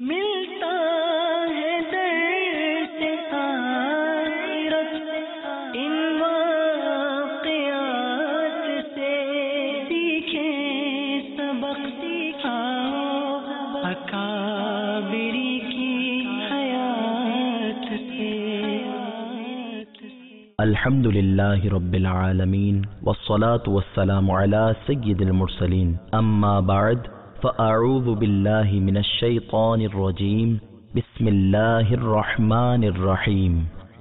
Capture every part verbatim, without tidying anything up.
ملتا ہے درس آخرت ان واقعات سے، سیکھیں سبق سکھاؤ اکابری کی حیات سے۔ الحمد للہ رب العالمین والصلاة والسلام علی سید المرسلین، اما بعد فاعوذ باللہ من الشیطان الرجیم، بسم اللہ الرحمن الرحیم۔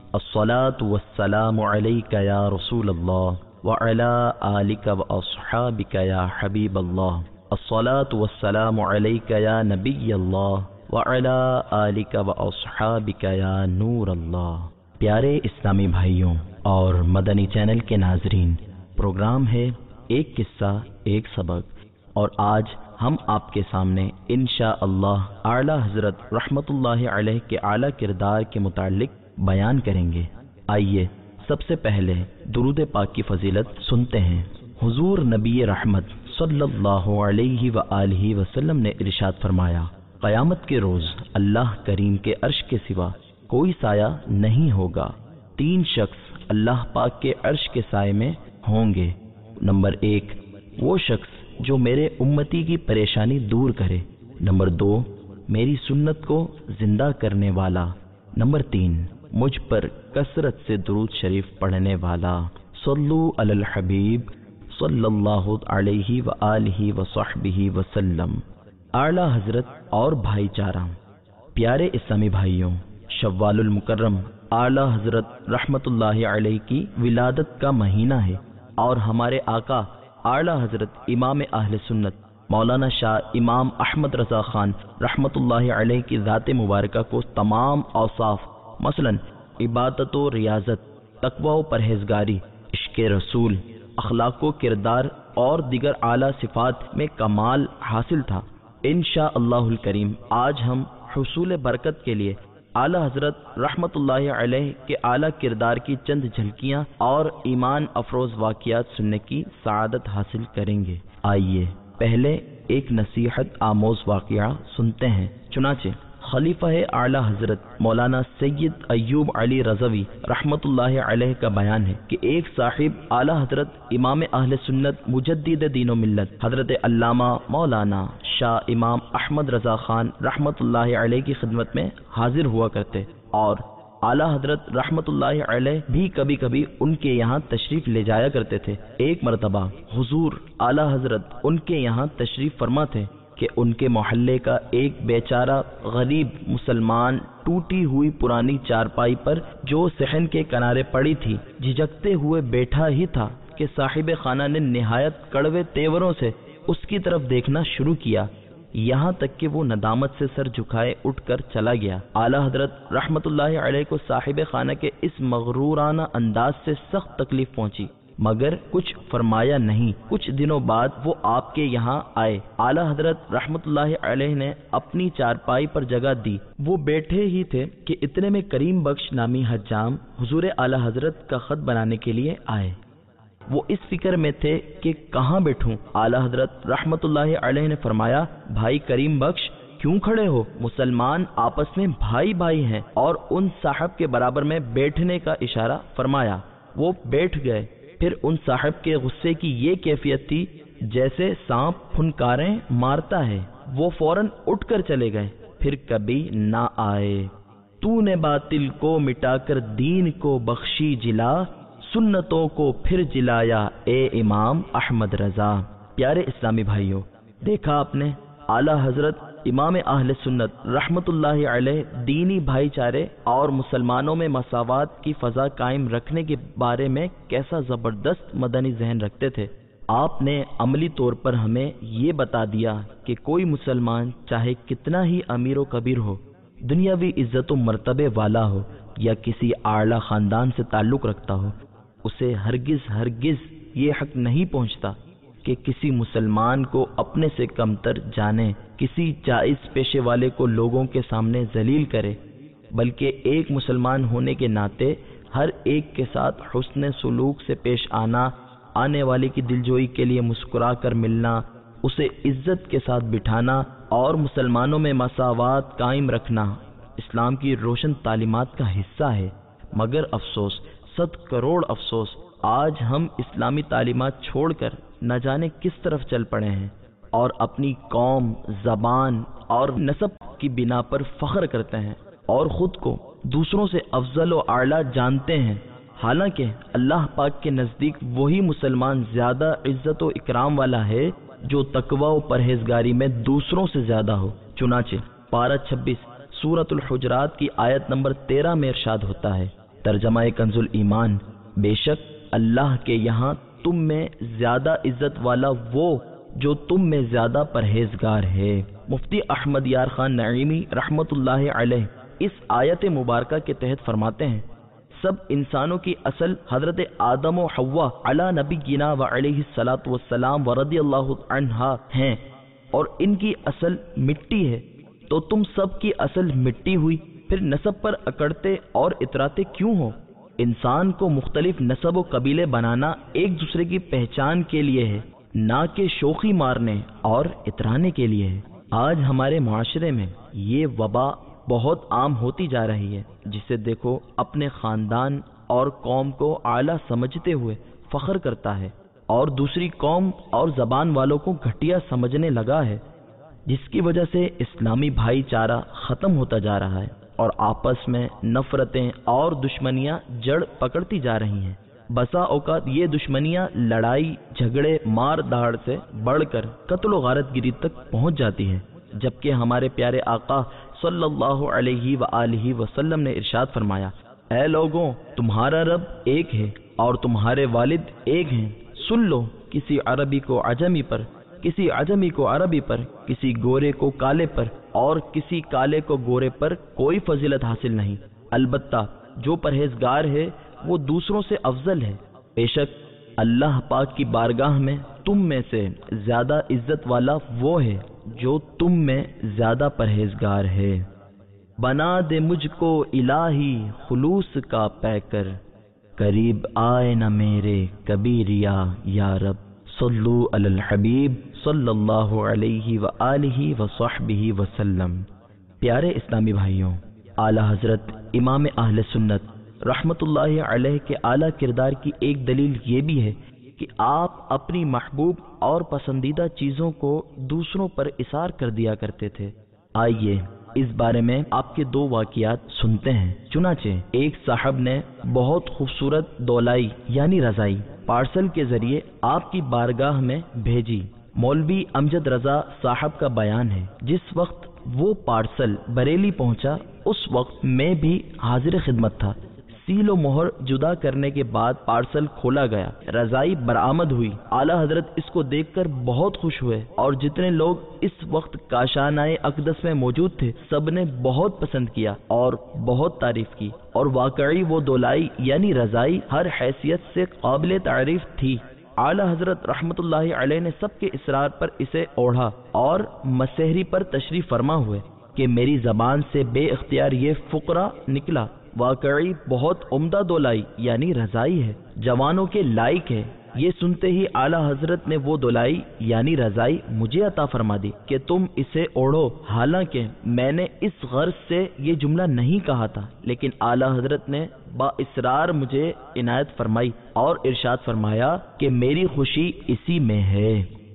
الصلاة والسلام علیک یا رسول اللہ وعلی آلک واصحابک یا حبیب اللہ۔ الصلاة والسلام علیک یا نبی اللہ وعلی آلک واصحابک یا نور اللہ۔ پیارے اسلامی بھائیوں اور مدنی چینل کے ناظرین، پروگرام ہے ایک قصہ ایک سبق، اور آج ہم آپ کے سامنے انشاءاللہ اعلیٰ حضرت رحمت اللہ علیہ کے اعلیٰ کردار کے متعلق بیان کریں گے۔ آئیے سب سے پہلے درود پاک کی فضیلت سنتے ہیں۔ حضور نبی رحمت صلی اللہ علیہ وآلہ وسلم نے ارشاد فرمایا، قیامت کے روز اللہ کریم کے عرش کے سوا کوئی سایہ نہیں ہوگا۔ تین شخص اللہ پاک کے عرش کے سائے میں ہوں گے۔ نمبر ایک، وہ شخص جو میرے امتی کی پریشانی دور کرے۔ نمبر دو، میری سنت کو زندہ کرنے والا۔ نمبر تین، مجھ پر کثرت سے درود شریف پڑھنے والا۔ صلو علی الحبیب صلی اللہ علیہ وآلہ وصحبہ وسلم۔ اعلیٰ حضرت اور بھائی چارہ، پیارے اسلامی بھائیوں، شوال المکرم اعلیٰ حضرت رحمت اللہ علیہ کی ولادت کا مہینہ ہے، اور ہمارے آقا اعلیٰ حضرت امام اہل سنت مولانا شاہ امام احمد رضا خان رحمت اللہ علیہ کی ذات مبارکہ کو تمام اوصاف، مثلا عبادت و ریاضت، تقوی و پرہیزگاری، عشق رسول، اخلاق و کردار اور دیگر اعلیٰ صفات میں کمال حاصل تھا۔ انشاءاللہ الکریم آج ہم حصول برکت کے لیے اعلیٰ حضرت رحمت اللہ علیہ کے اعلیٰ کردار کی چند جھلکیاں اور ایمان افروز واقعات سننے کی سعادت حاصل کریں گے۔ آئیے پہلے ایک نصیحت آموز واقعہ سنتے ہیں۔ چنانچہ خلیفہ اعلیٰ حضرت مولانا سید ایوب علی رضوی رحمت اللہ علیہ کا بیان ہے کہ ایک صاحب اعلیٰ حضرت امام اہل سنت مجدد دین و ملت حضرت علامہ مولانا شاہ امام احمد رضا خان رحمت اللہ علیہ کی خدمت میں حاضر ہوا کرتے، اور اعلیٰ حضرت رحمت اللہ علیہ بھی کبھی کبھی ان کے یہاں تشریف لے جایا کرتے تھے۔ ایک مرتبہ حضور اعلیٰ حضرت ان کے یہاں تشریف فرما تھے کہ ان کے محلے کا ایک بیچارہ غریب مسلمان ٹوٹی ہوئی پرانی چارپائی پر جو صحن کے کنارے پڑی تھی جھجکتے ہوئے بیٹھا ہی تھا کہ صاحب خانہ نے نہایت کڑوے تیوروں سے اس کی طرف دیکھنا شروع کیا، یہاں تک کہ وہ ندامت سے سر جھکائے اٹھ کر چلا گیا۔ اعلیٰ حضرت رحمت اللہ علیہ کو صاحب خانہ کے اس مغرورانہ انداز سے سخت تکلیف پہنچی، مگر کچھ فرمایا نہیں۔ کچھ دنوں بعد وہ آپ کے یہاں آئے۔ اعلیٰ حضرت رحمت اللہ علیہ نے اپنی چارپائی پر جگہ دی۔ وہ بیٹھے ہی تھے کہ اتنے میں کریم بخش نامی حجام حضور اعلیٰ حضرت کا خط بنانے کے لیے آئے۔ وہ اس فکر میں تھے کہ کہاں بیٹھوں۔ اعلیٰ حضرت رحمت اللہ علیہ نے فرمایا، بھائی کریم بخش کیوں کھڑے ہو؟ مسلمان آپس میں بھائی بھائی ہیں، اور ان صاحب کے برابر میں بیٹھنے کا اشارہ فرمایا۔ وہ بیٹھ گئے۔ پھر ان صاحب کے غصے کی یہ کیفیت تھی جیسے سانپ پھنکاریں مارتا ہے۔ وہ فوراً اٹھ کر چلے گئے، پھر کبھی نہ آئے۔ تو نے باطل کو مٹا کر دین کو بخشی جلا، سنتوں کو پھر جلایا اے امام احمد رضا۔ پیارے اسلامی بھائیوں، دیکھا آپ نے اعلیٰ حضرت امام اہل سنت رحمت اللہ علیہ دینی بھائی چارے اور مسلمانوں میں مساوات کی فضا قائم رکھنے کے بارے میں کیسا زبردست مدنی ذہن رکھتے تھے۔ آپ نے عملی طور پر ہمیں یہ بتا دیا کہ کوئی مسلمان چاہے کتنا ہی امیر و کبیر ہو، دنیاوی عزت و مرتبے والا ہو، یا کسی اعلیٰ خاندان سے تعلق رکھتا ہو، اسے ہرگز ہرگز یہ حق نہیں پہنچتا کہ کسی مسلمان کو اپنے سے کمتر جانے، کسی جائز پیشے والے کو لوگوں کے سامنے ذلیل کرے، بلکہ ایک مسلمان ہونے کے ناطے ہر ایک کے ساتھ حسن سلوک سے پیش آنا، آنے والے کی دلجوئی کے لیے مسکرا کر ملنا، اسے عزت کے ساتھ بٹھانا، اور مسلمانوں میں مساوات قائم رکھنا اسلام کی روشن تعلیمات کا حصہ ہے، مگر افسوس، صد کروڑ افسوس، آج ہم اسلامی تعلیمات چھوڑ کر نہ جانے کس طرف چل پڑے ہیں اور اپنی قوم، زبان اور نسب کی بنا پر فخر کرتے ہیں اور خود کو دوسروں سے افضل و اعلیٰ جانتے ہیں، حالانکہ اللہ پاک کے نزدیک وہی مسلمان زیادہ عزت و اکرام والا ہے جو تقوی و پرہیزگاری میں دوسروں سے زیادہ ہو۔ چنانچہ پارہ چھبیس سورۃ الحجرات کی آیت نمبر تیرہ میں ارشاد ہوتا ہے، ترجمہ کنز الایمان، بے شک اللہ کے یہاں تم میں زیادہ عزت والا وہ جو تم میں زیادہ پرہیزگار ہے۔ مفتی احمد یار خان نعیمی رحمت اللہ علیہ اس آیت مبارکہ کے تحت فرماتے ہیں، سب انسانوں کی اصل حضرت آدم و حوا علی نبینا و علیہ الصلاۃ والسلام و رضی اللہ عنہا ہیں اور ان کی اصل مٹی ہے، تو تم سب کی اصل مٹی ہوئی، پھر نسب پر اکڑتے اور اتراتے کیوں ہو؟ انسان کو مختلف نسب و قبیلے بنانا ایک دوسرے کی پہچان کے لیے ہے، نہ کہ شوخی مارنے اور اترانے کے لیے ہے۔ آج ہمارے معاشرے میں یہ وبا بہت عام ہوتی جا رہی ہے، جسے دیکھو اپنے خاندان اور قوم کو اعلیٰ سمجھتے ہوئے فخر کرتا ہے اور دوسری قوم اور زبان والوں کو گھٹیا سمجھنے لگا ہے، جس کی وجہ سے اسلامی بھائی چارہ ختم ہوتا جا رہا ہے اور آپس میں نفرتیں اور دشمنیاں جڑ پکڑتی جا رہی ہیں۔ بسا اوقات یہ دشمنیاں لڑائی جھگڑے مار داڑ سے بڑھ کر قتل و غارت گری تک پہنچ جاتی ہیں، جبکہ ہمارے پیارے آقا صلی اللہ علیہ وآلہ وسلم نے ارشاد فرمایا، اے لوگوں، تمہارا رب ایک ہے اور تمہارے والد ایک ہیں، سن لو، کسی عربی کو عجمی پر، کسی عجمی کو عربی پر، کسی گورے کو کالے پر اور کسی کالے کو گورے پر کوئی فضیلت حاصل نہیں، البتہ جو پرہیزگار ہے وہ دوسروں سے افضل ہے، بے شک اللہ پاک کی بارگاہ میں تم میں سے زیادہ عزت والا وہ ہے جو تم میں زیادہ پرہیزگار ہے۔ بنا دے مجھ کو الہی خلوص کا پیکر، قریب آئے نہ میرے کبھی ریا یا رب، صلو علی الحبیب صلی اللہ علیہ وآلہ وصحبہ وسلم۔ پیارے اسلامی بھائیوں، اعلیٰ حضرت امام اہل سنت رحمت اللہ علیہ کے اعلیٰ کردار کی ایک دلیل یہ بھی ہے کہ آپ اپنی محبوب اور پسندیدہ چیزوں کو دوسروں پر اثار کر دیا کرتے تھے۔ آئیے اس بارے میں آپ کے دو واقعات سنتے ہیں۔ چنانچہ ایک صاحب نے بہت خوبصورت دولائی یعنی رضائی پارسل کے ذریعے آپ کی بارگاہ میں بھیجی۔ مولوی امجد رضا صاحب کا بیان ہے، جس وقت وہ پارسل بریلی پہنچا اس وقت میں بھی حاضر خدمت تھا۔ سیل و مہر جدا کرنے کے بعد پارسل کھولا گیا، رضائی برآمد ہوئی۔ اعلیٰ حضرت اس کو دیکھ کر بہت خوش ہوئے اور جتنے لوگ اس وقت کاشانہ اقدس میں موجود تھے سب نے بہت پسند کیا اور بہت تعریف کی، اور واقعی وہ دولائی یعنی رضائی ہر حیثیت سے قابل تعریف تھی۔ اعلیٰ حضرت رحمت اللہ علیہ نے سب کے اصرار پر اسے اوڑھا اور مسحری پر تشریف فرما ہوئے کہ میری زبان سے بے اختیار یہ فقرہ نکلا، واقعی بہت عمدہ دولائی یعنی رضائی ہے، جوانوں کے لائق ہے۔ یہ سنتے ہی اعلیٰ حضرت نے وہ دولائی یعنی رضائی مجھے عطا فرما دی کہ تم اسے اوڑھو، حالانکہ میں نے اس غرض سے یہ جملہ نہیں کہا تھا، لیکن اعلیٰ حضرت نے با اصرار مجھے عنایت فرمائی اور ارشاد فرمایا کہ میری خوشی اسی میں ہے۔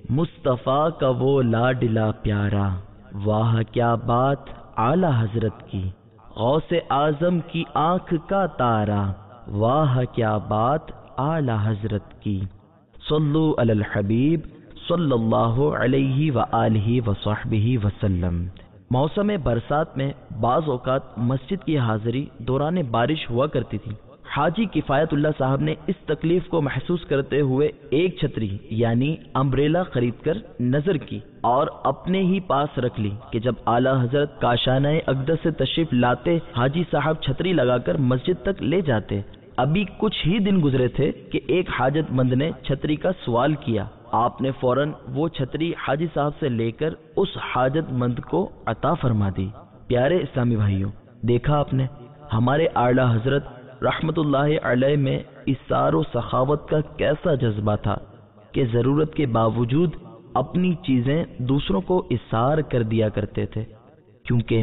مصطفیٰ کا وہ لاڈلا پیارا، واہ کیا بات اعلیٰ حضرت کی، غوث اعظم کی آنکھ کا تارا، واہ کیا بات اعلیٰ حضرت کی۔ صلو علی الحبیب صلی اللہ علیہ وآلہ وصحبہ وسلم۔ موسم برسات میں بعض اوقات مسجد کی حاضری دوران بارش ہوا کرتی تھی۔ حاجی کفایت اللہ صاحب نے اس تکلیف کو محسوس کرتے ہوئے ایک چھتری یعنی امبریلا خرید کر نظر کی اور اپنے ہی پاس رکھ لی کہ جب اعلیٰ حضرت کاشانہ اقدس سے تشریف لاتے حاجی صاحب چھتری لگا کر مسجد تک لے جاتے۔ ابھی کچھ ہی دن گزرے تھے کہ ایک حاجت مند نے چھتری کا سوال کیا، آپ نے فوراً وہ چھتری حاجی صاحب سے لے کر اس حاجت مند کو عطا فرما دی۔ پیارے اسلامی بھائیوں، دیکھا آپ نے ہمارے اعلیٰ حضرت رحمت اللہ علیہ میں اثار و سخاوت کا کیسا جذبہ تھا کہ ضرورت کے باوجود اپنی چیزیں دوسروں کو اثار کر دیا کرتے تھے، کیونکہ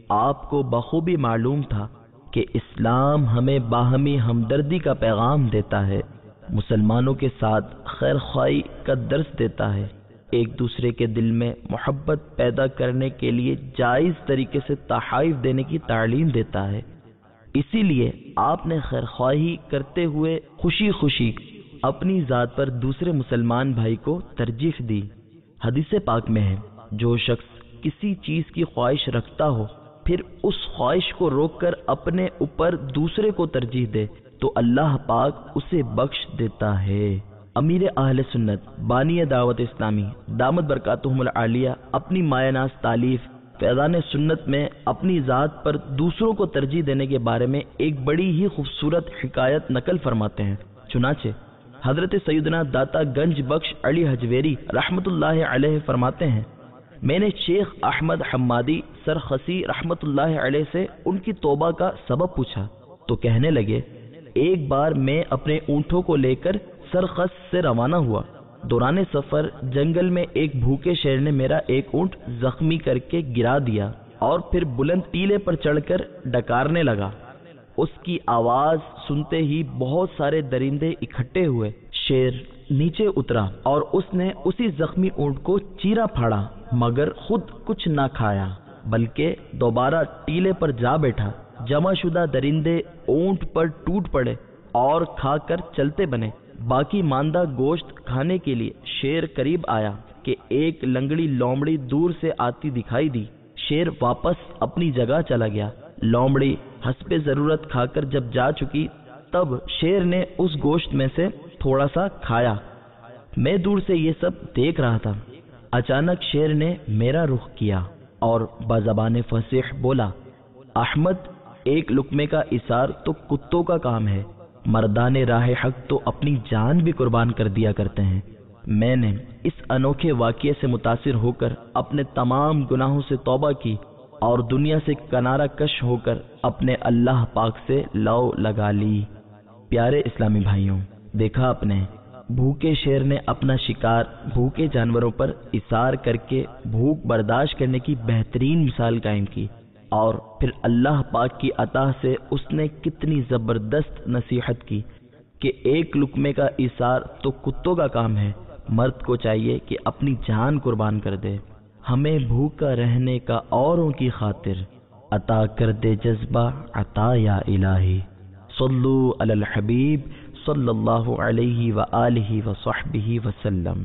آپ کو بخوبی معلوم تھا کہ اسلام ہمیں باہمی ہمدردی کا پیغام دیتا ہے، مسلمانوں کے ساتھ خیر خواہی کا درس دیتا ہے، ایک دوسرے کے دل میں محبت پیدا کرنے کے لیے جائز طریقے سے تحائف دینے کی تعلیم دیتا ہے۔ اسی لیے آپ نے خیر خواہی کرتے ہوئے خوشی خوشی اپنی ذات پر دوسرے مسلمان بھائی کو ترجیح دی۔ حدیث پاک میں ہے، جو شخص کسی چیز کی خواہش رکھتا ہو پھر اس خواہش کو روک کر اپنے اوپر دوسرے کو ترجیح دے تو اللہ پاک اسے بخش دیتا ہے۔ امیر اہل سنت بانی دعوت اسلامی دامت برکاتہم العالیہ اپنی مایہ ناز تالیف فیضان سنت میں اپنی ذات پر دوسروں کو ترجیح دینے کے بارے میں ایک بڑی ہی خوبصورت حکایت نقل فرماتے ہیں۔ چنانچہ حضرت سیدنا داتا گنج بخش علی حجویری رحمت اللہ علیہ فرماتے ہیں، میں نے شیخ احمد حمادی سرخسی رحمت اللہ علیہ سے ان کی توبہ کا سبب پوچھا تو کہنے لگے، ایک بار میں اپنے اونٹوں کو لے کر سرخس سے روانہ ہوا، دوران سفر جنگل میں ایک بھوکے شیر نے میرا ایک اونٹ زخمی کر کے گرا دیا اور پھر بلند ٹیلے پر چڑھ کر ڈکارنے لگا۔ اس کی آواز سنتے ہی بہت سارے درندے اکٹھے ہوئے، شیر نیچے اترا اور اس نے اسی زخمی اونٹ کو چیرا پھاڑا، مگر خود کچھ نہ کھایا بلکہ دوبارہ ٹیلے پر جا بیٹھا۔ جمع شدہ درندے اونٹ پر ٹوٹ پڑے اور کھا کر چلتے بنے۔ باقی ماندہ گوشت کھانے کے لیے شیر قریب آیا کہ ایک لنگڑی لومڑی دور سے آتی دکھائی دی۔ شیر واپس اپنی جگہ چلا گیا۔ لومڑی حسب ضرورت کھا کر جب جا چکی تب شیر نے اس گوشت میں سے تھوڑا سا کھایا۔ میں دور سے یہ سب دیکھ رہا تھا۔ اچانک شیر نے میرا رخ کیا اور بزبان فصیح بولا، احمد، ایک لقمے کا اثار تو کتوں کا کام ہے، مردان راہ حق تو اپنی جان بھی قربان کر دیا کرتے ہیں۔ میں نے اس انوکھے واقعے سے متاثر ہو کر اپنے تمام گناہوں سے توبہ کی اور دنیا سے کنارہ کش ہو کر اپنے اللہ پاک سے لو لگا لی۔ پیارے اسلامی بھائیوں، دیکھا آپ نے، بھوکے شیر نے اپنا شکار بھوکے جانوروں پر اثار کر کے بھوک برداشت کرنے کی بہترین مثال قائم کی، اور پھر اللہ پاک کی عطا سے اس نے کتنی زبردست نصیحت کی کہ ایک لقمے کا اثار تو کتوں کا کام ہے، مرد کو چاہیے کہ اپنی جان قربان کر دے۔ ہمیں بھوکا رہنے کا اوروں کی خاطر عطا کر دے جذبہ عطا یا الہی۔ صلو علی الحبیب صلی اللہ علیہ وآلہ وصحبہ وسلم۔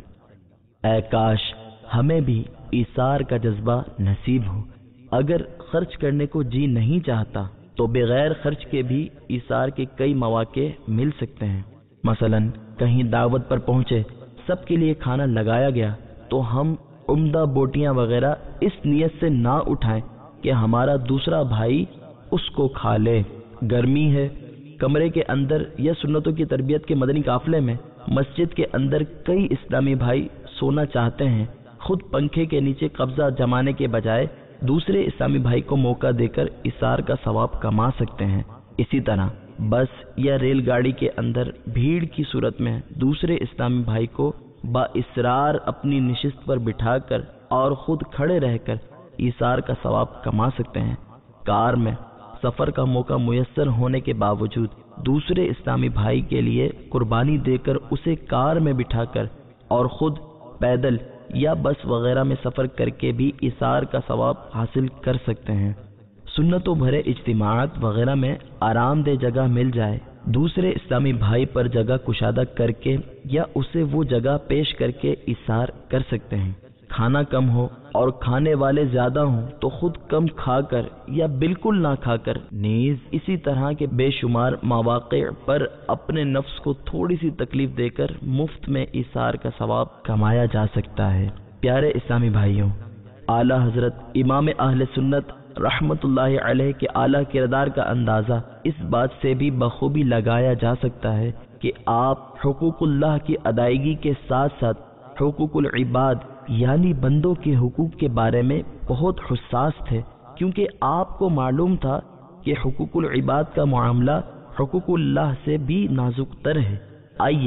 اے کاش ہمیں بھی ایثار کا جذبہ نصیب ہو۔ اگر خرچ کرنے کو جی نہیں چاہتا تو بغیر خرچ کے بھی ایثار کے کئی مواقع مل سکتے ہیں۔ مثلا کہیں دعوت پر پہنچے، سب کے لیے کھانا لگایا گیا تو ہم عمدہ بوٹیاں وغیرہ اس نیت سے نہ اٹھائیں کہ ہمارا دوسرا بھائی اس کو کھا لے۔ گرمی ہے، کمرے کے اندر یا سنتوں کی تربیت کے مدنی قافلے میں مسجد کے اندر کئی اسلامی بھائی سونا چاہتے ہیں، خود پنکھے کے نیچے قبضہ جمانے کے بجائے دوسرے اسلامی بھائی کو موقع دے کر ایثار کا ثواب کما سکتے ہیں۔ اسی طرح بس یا ریل گاڑی کے اندر بھیڑ کی صورت میں دوسرے اسلامی بھائی کو با اصرار اپنی نشست پر بٹھا کر اور خود کھڑے رہ کر ایثار کا ثواب کما سکتے ہیں۔ کار میں سفر کا موقع میسر ہونے کے باوجود دوسرے اسلامی بھائی کے لیے قربانی دے کر اسے کار میں بٹھا کر اور خود پیدل یا بس وغیرہ میں سفر کر کے بھی ایثار کا ثواب حاصل کر سکتے ہیں۔ سنتوں بھرے اجتماعات وغیرہ میں آرام دہ جگہ مل جائے، دوسرے اسلامی بھائی پر جگہ کشادہ کر کے یا اسے وہ جگہ پیش کر کے ایثار کر سکتے ہیں۔ کھانا کم ہو اور کھانے والے زیادہ ہوں تو خود کم کھا کر یا بالکل نہ کھا کر نیز اسی طرح کے بے شمار مواقع پر اپنے نفس کو تھوڑی سی تکلیف دے کر مفت میں ایثار کا ثواب کمایا جا سکتا ہے۔ پیارے اسلامی بھائیوں، اعلیٰ حضرت امام اہل سنت رحمت اللہ علیہ کے اعلیٰ کردار کا اندازہ اس بات سے بھی بخوبی لگایا جا سکتا ہے کہ آپ حقوق اللہ کی ادائیگی کے ساتھ ساتھ حقوق العباد یعنی بندوں کے حقوق کے بارے میں بہت حساس تھے، کیونکہ آپ کو معلوم تھا کہ حقوق العباد کا معاملہ حقوق اللہ سے بھی نازک تر ہے۔ آئیے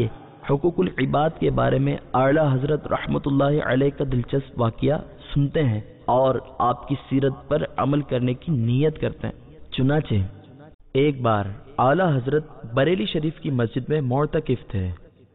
حقوق العباد کے بارے میں اعلیٰ حضرت رحمت اللہ علیہ کا دلچسپ واقعہ سنتے ہیں اور آپ کی سیرت پر عمل کرنے کی نیت کرتے ہیں۔ چنانچہ ایک بار اعلیٰ حضرت بریلی شریف کی مسجد میں معتکف تھے۔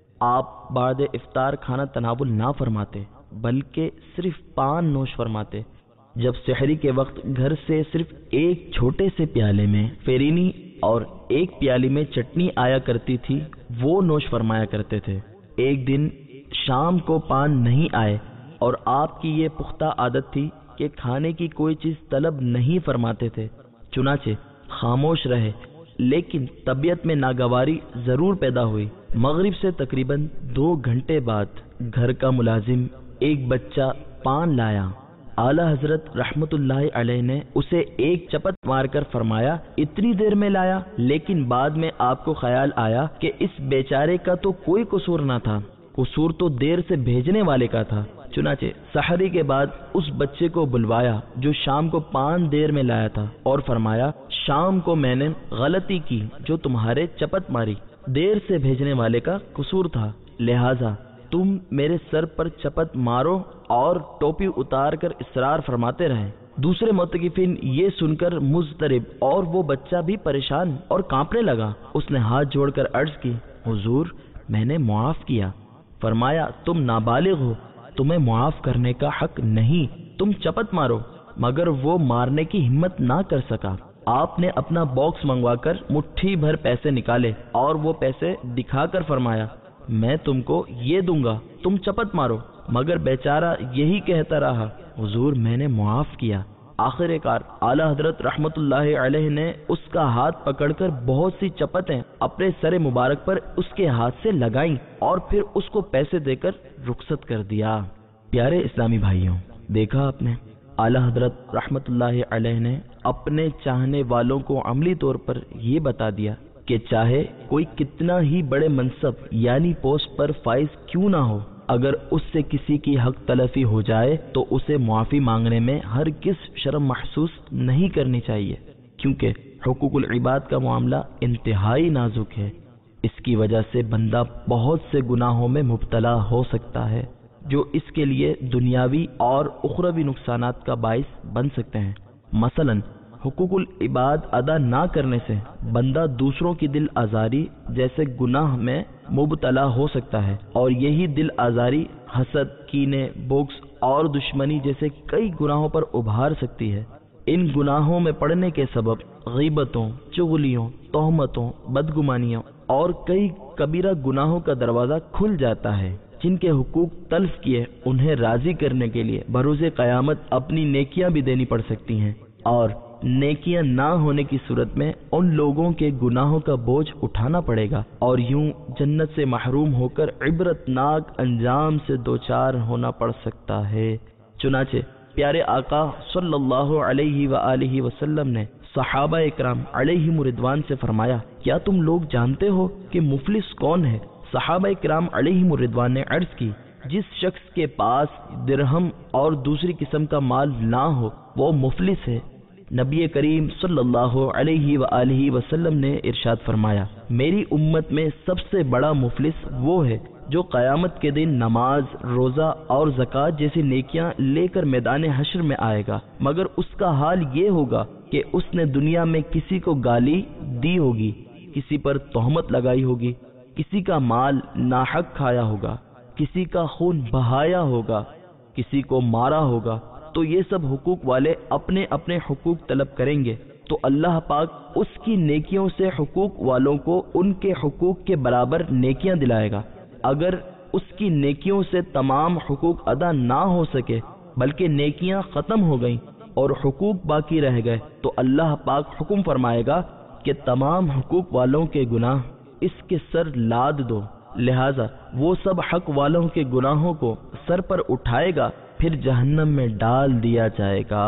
آپ بعد افطار کھانا تناول نہ فرماتے بلکہ صرف پان نوش فرماتے۔ جب سحری کے وقت گھر سے صرف ایک چھوٹے سے پیالے میں فیرینی اور ایک پیالی میں چٹنی آیا کرتی تھی وہ نوش فرمایا کرتے تھے۔ ایک دن شام کو پان نہیں آئے اور آپ کی یہ پختہ عادت تھی کہ کھانے کی کوئی چیز طلب نہیں فرماتے تھے، چنانچہ خاموش رہے، لیکن طبیعت میں ناگواری ضرور پیدا ہوئی۔ مغرب سے تقریباً دو گھنٹے بعد گھر کا ملازم ایک بچہ پان لایا۔ اعلیٰ حضرت رحمت اللہ علیہ نے اسے ایک چپت مار کر فرمایا اتنی دیر میں لایا، لیکن بعد میں آپ کو خیال آیا کہ اس بیچارے کا تو کوئی قصور نہ تھا، قصور تو دیر سے بھیجنے والے کا تھا۔ چنانچہ سحری کے بعد اس بچے کو بلوایا جو شام کو پان دیر میں لایا تھا اور فرمایا شام کو میں نے غلطی کی جو تمہارے چپت ماری، دیر سے بھیجنے والے کا قصور تھا، لہذا تم میرے سر پر چپت مارو اور ٹوپی اتار کر اصرار فرماتے رہیں۔ دوسرے معتکفین یہ سن کر مضطرب اور وہ بچہ بھی پریشان اور کانپنے لگا۔ اس نے ہاتھ جوڑ کر عرض کی حضور میں نے معاف کیا۔ فرمایا تم نابالغ ہو، تمہیں معاف کرنے کا حق نہیں، تم چپت مارو، مگر وہ مارنے کی ہمت نہ کر سکا۔ آپ نے اپنا باکس منگوا کر مٹھی بھر پیسے نکالے اور وہ پیسے دکھا کر فرمایا میں تم کو یہ دوں گا، تم چپت مارو، مگر بیچارہ یہی کہتا رہا حضور میں نے معاف کیا۔ آخر کار اعلیٰ حضرت رحمت اللہ علیہ نے اس کا ہاتھ پکڑ کر بہت سی چپتیں اپنے سر مبارک پر اس کے ہاتھ سے لگائیں اور پھر اس کو پیسے دے کر رخصت کر دیا۔ پیارے اسلامی بھائیوں، دیکھا آپ نے اعلیٰ حضرت رحمت اللہ علیہ نے اپنے چاہنے والوں کو عملی طور پر یہ بتا دیا کہ چاہے کوئی کتنا ہی بڑے منصب یعنی پوسٹ پر فائز کیوں نہ ہو، اگر اس سے کسی کی حق تلفی ہو جائے تو اسے معافی مانگنے میں ہرگز شرم محسوس نہیں کرنی چاہیے، کیونکہ حقوق العباد کا معاملہ انتہائی نازک ہے۔ اس کی وجہ سے بندہ بہت سے گناہوں میں مبتلا ہو سکتا ہے جو اس کے لیے دنیاوی اور اخروی نقصانات کا باعث بن سکتے ہیں۔ مثلا حقوق العباد ادا نہ کرنے سے بندہ دوسروں کی دل آزاری جیسے گناہ میں مبتلا ہو سکتا ہے، اور یہی دل آزاری حسد، کینے، بغض اور دشمنی جیسے کئی گناہوں پر ابھار سکتی ہے۔ ان گناہوں میں پڑنے کے سبب غیبتوں، چغلیوں، تہمتوں، بدگمانیوں اور کئی کبیرہ گناہوں کا دروازہ کھل جاتا ہے۔ جن کے حقوق تلف کیے انہیں راضی کرنے کے لیے بروز قیامت اپنی نیکیاں بھی دینی پڑ سکتی ہیں، اور نیکیاں نہ ہونے کی صورت میں ان لوگوں کے گناہوں کا بوجھ اٹھانا پڑے گا اور یوں جنت سے محروم ہو کر عبرت ناک انجام سے دوچار ہونا پڑ سکتا ہے۔ چنانچہ پیارے آقا صلی اللہ علیہ وآلہ وسلم نے صحابہ اکرام علیہم رضوان سے فرمایا کیا تم لوگ جانتے ہو کہ مفلس کون ہے؟ صحابہ اکرام علیہم رضوان نے عرض کی جس شخص کے پاس درہم اور دوسری قسم کا مال نہ ہو وہ مفلس ہے۔ نبی کریم صلی اللہ علیہ وآلہ وسلم نے ارشاد فرمایا میری امت میں سب سے بڑا مفلس وہ ہے جو قیامت کے دن نماز، روزہ اور زکوٰۃ جیسی نیکیاں لے کر میدان حشر میں آئے گا، مگر اس کا حال یہ ہوگا کہ اس نے دنیا میں کسی کو گالی دی ہوگی، کسی پر تہمت لگائی ہوگی، کسی کا مال ناحق کھایا ہوگا، کسی کا خون بہایا ہوگا، کسی کو مارا ہوگا، تو یہ سب حقوق والے اپنے اپنے حقوق طلب کریں گے تو اللہ پاک اس کی نیکیوں سے حقوق والوں کو ان کے حقوق کے برابر نیکیاں دلائے گا۔ اگر اس کی نیکیوں سے تمام حقوق ادا نہ ہو سکے بلکہ نیکیاں ختم ہو گئیں اور حقوق باقی رہ گئے تو اللہ پاک حکم فرمائے گا کہ تمام حقوق والوں کے گناہ اس کے سر لاد دو، لہذا وہ سب حق والوں کے گناہوں کو سر پر اٹھائے گا، پھر جہنم میں ڈال دیا جائے گا۔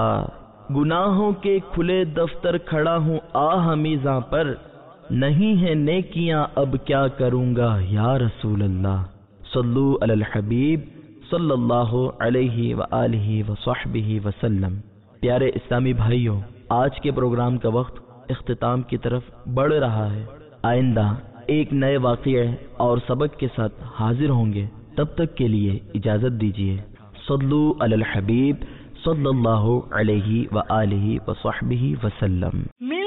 گناہوں کے کھلے دفتر کھڑا ہوں آہ میزاں پر، نہیں ہے نیکیاں اب کیا کروں گا یا رسول اللہ۔ صلو علی الحبیب صلی اللہ علیہ وآلہ وصحبہ وسلم۔ پیارے اسلامی بھائیوں، آج کے پروگرام کا وقت اختتام کی طرف بڑھ رہا ہے۔ آئندہ ایک نئے واقعے اور سبق کے ساتھ حاضر ہوں گے، تب تک کے لیے اجازت دیجیے۔ صلو علی الحبیب صلی اللہ علیہ وآلہ وصحبہ وسلم۔